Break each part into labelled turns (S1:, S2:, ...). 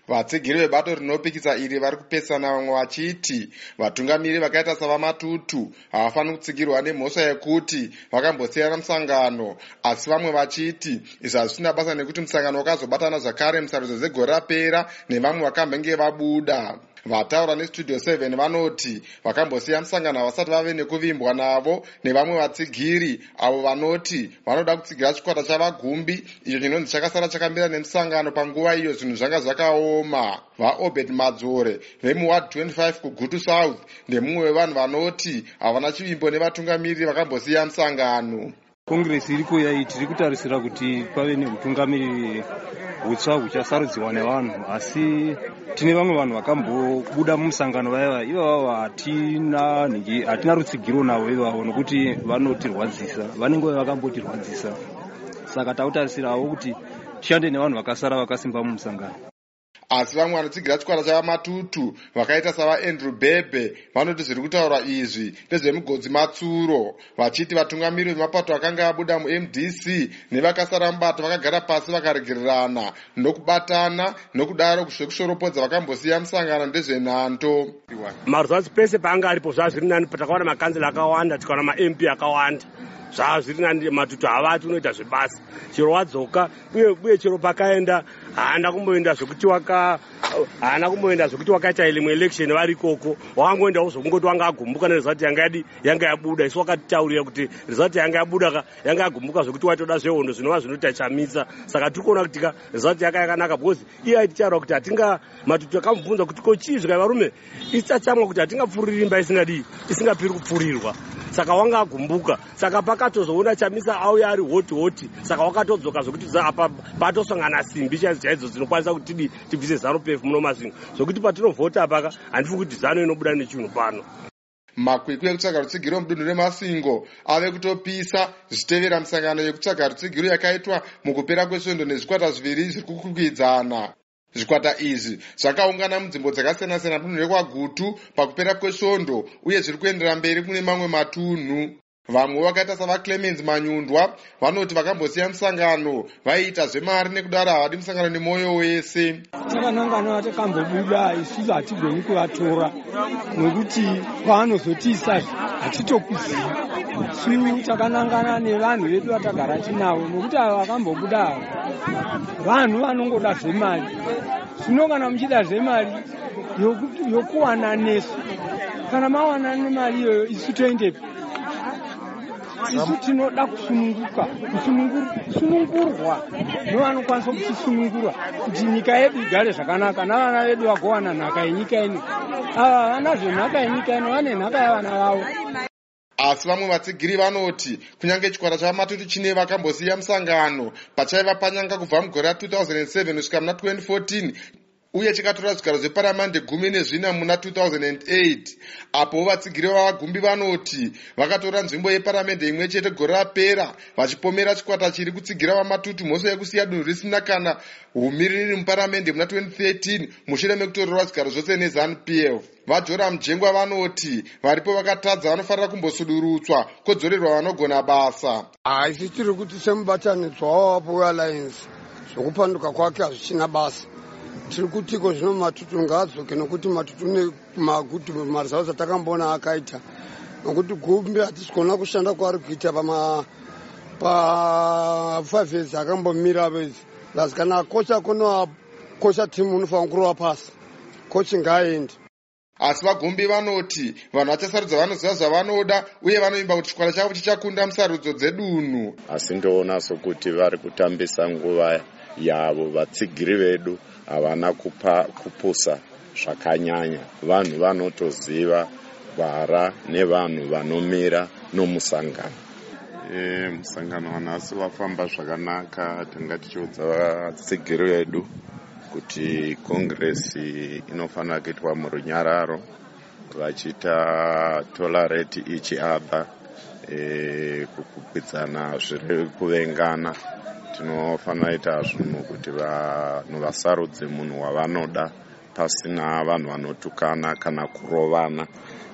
S1: Vatsigiri vebato rinopikisa iri vari kupesana vamwe vachiti vatungamiri vakaita savaMatutu havafaniri kutsigirwa nemhosva yekuti vakambosiyana musangano, asi vamwe vachiti izvi hazvisina basa nekuti musangano wakazobatana zvakare musarudzo dzegore rapera nevamwe vakambenge vabuda. Vataura neStudio 7 vanoti vakambosiya musangano havasati vave nekuvimbwa navo nevamwe vatsigiri avo vanoti vanoda kutsigira chikwata chavagumbi icho chinonzi chakasara chakamira nemusangano panguva iyo zvinhu zvanga zvakaoma. VaObed Madzore vemuward 25 kuGutu South ndemumwe wevanhu vanoti havana chivimbo nevatungamiri vakambosiya musangano.
S2: Kongresi iri kuuya tiri kutarisira kuti pave neutungamiri hutsva huchasarudziwa nevanhu, asi tine vamwe vanhu vakambobuda mumusangano vaiva ivavo hatina rutsigiro navo ivavo nokuti vanotirwadzisa, vanenge vakambotirwadzisa, saka tautarisirawo kuti tishande nevanhu vakasara vakasimba mumusangano.
S1: Asi vamwe vanotsigira chikwata chavaMatutu vakaita savaAndrew Bebe vanoti zviri kutaurwa izvi ndezvemugodzi matsuro, vachiti vatungamiri vemapato akanga abuda muMDC nevakasara mubato vakagara pasi vakaregererana nokubatana, nokudaro zvekushorapodza vakambosiya musangano ndezvenhando.
S3: Maruzanzi pese paanga aripo zvazviri nani, takaona makanzela akawanda, tikaona maMP akawanda, zvazviri nani. Matutu havati unoita zvebasa, chero wadzoka uye chero pakaenda haana kumboenda zvokuti wakaita limwe election vari ikoko, wangoendawo zvokungoti wanga agumbuka nerizati yanga yabuda. Isu wakataurira kuti rizati yanga yabuda yanga yagumbuka zvokuti waitoda zvehondo zvinova zvinoti chamisa. Saka tiri kuona kuti rizati yanga yakanaka, because iye aitichaura kuti Matutu akamubvunza kuti kochii zvika varume isichatsamwa kuti hatingapfuriri imba isingapiri kupfurirwa. Saka wanga agumbuka, saka pakatozoona chamisa auya ari hoti, saka wakatodzoka zvokuti apa patosangana simbi chaidzo dzinokwanisa kuti tibvise ZANU-PF muno mazinga, zvokuti patinovhota apaka handifi kuti ZANU inobuda nechinhu pano.
S1: Makwikwi ekutsvaga rutsigiro mudunhu reMasingo ave kutopisa zvichitevera musangano yekutsvaga rutsigiro yakaitwa mukupera kwesvondo nezvikwata zviviri zviri kukwikwidzana. Zvikwata izvi zvakaungana munzvimbo dzakasiyana-siyana mudunhu rekwaGutu pakupera kwesvondo uye zviri kuendera mberi kune mamwe matunhu. Vamwe vakaita savaClemens Manyundwa vanoti vakambosiya musangano vaiita zvemari nekudaro havadi musangano nemwoyo wese.
S4: Takanangana takambobuda isusu hatigoni kuvatora nokuti paanozotiisa hatitokuzivi. Su takanangana nevanhu vedu vatagara tinavo nokuti ava vakambobuda ava vanhu vanongoda zvemari. Zvino kana muchida zvemari yokuwana nesu, kana mawana nemari iyoyo isu toendepi? Isu tinoda kusunungurwa nevanokwanisa kutisunungura kuti nyika yedu igare zvakanaka navana vedu vagowana nhaka yenyika ino. Ava havana zvenhaka yenyika ino, vane nhaka yavana vavo.
S1: Asi vamwe vatsigiri vanoti kunyange chikwata chavaMatutu chine vakambosiya musangano pachaiva panyanga kubva mugore ra2007 kusvika muna 2014 uye chikatora zvigaro zveparamende 14 muna 2008. Apo vatsigiri vavagumbi vanoti vakatora nzvimbo yeparamende imwe chete gore rapera vachipomera chikwata chiri kutsigira vaMatutu mhosva yekusiya dunhu risina kana umiriri muparamende muna 2013 mushure mekutorerwa zvigaro zvose neZANU-PF. VaJoram Mjengwa vanoti varipo vakatadza vanofanira kumbosudurutswa kodzorerwa vanogona basa.
S5: Haisi tiri kuti semubatanidzwa wavapo Alliance zvokupanduka kwake hazvichina basa. Tiri kutiko zvino Matutu ngaadzoke nokuti Matutu nemagutu marizauzi atakamboona akaita, nokuti gumbi hatisi kuona kushanda kwaari kuita pa5 years akambomira vezi. Lazi kana kocha kuno kocha timu unofanira kurova pasi, kochi ngaaende.
S1: Asi vagumbi vanoti vanhu vachasarudza vanoziva zvavanoda uye vanoimba kuti chikwata chavo chichakunda musarudzo dzedunhu.
S6: Asi ndoona sokuti vari kutambisa nguva yavo. Vatsigiri vedu havana kupusa zvakanyanya. Vanhu vanotoziva gwara nevanhu vanomira nomusangano. Musangano vanhasi vafamba zvakanaka. Tanga tichiudza vatsigiri vedu kuti kongresi inofanira kuitwa murunyararo vachiita tolerate each other, kukwikwidzana zviri kuvengana. Tinofanira ita zvinhu kuti vanhu vasarudze munhu wavanoda pasina vanhu vanotukana kana kurovana.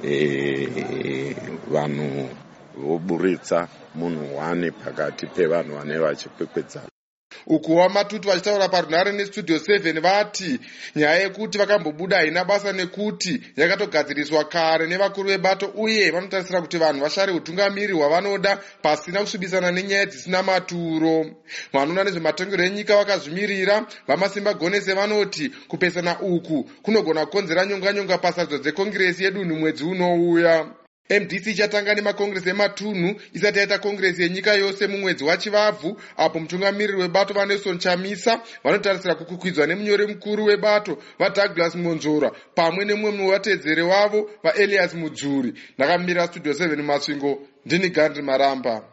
S6: Vanhu voburitsa munhu wani pakati pevanhu vane vachikwikwidzana.
S1: uku waMatutu vachitaura parunhare nestudio 7 vati nyaya yekuti vakambobuda haina basa nekuti yakatogadziriswa kare nevakuru vebato uye vanotarisira kuti vanhu vashare utungamiri hwavanoda pasina kusvibisana nenyaya dzisina maturo. Vanoona nezvematongero enyika vakazvimirira vamasimba gonese vanoti kupesana uku kunogona kukonzera nyonganyonga pasadzo dzekongiresi yedunhu mwedzi unouya. MDC ichatanga nemakongiresi ematunhu isati yaita kongiresi yenyika yose mumwedzi waChivabvu, apo mutungamiriri webato vaNelson Chamisa vanotarisira kukwikwidza nemunyori mukuru webato vaDouglas Monzora pamwe nemumwe wevatedzeri wavo vaElias Mudzuri. Ndakamirira Studio 7 Masvingo, ndini Gandhi Maramba.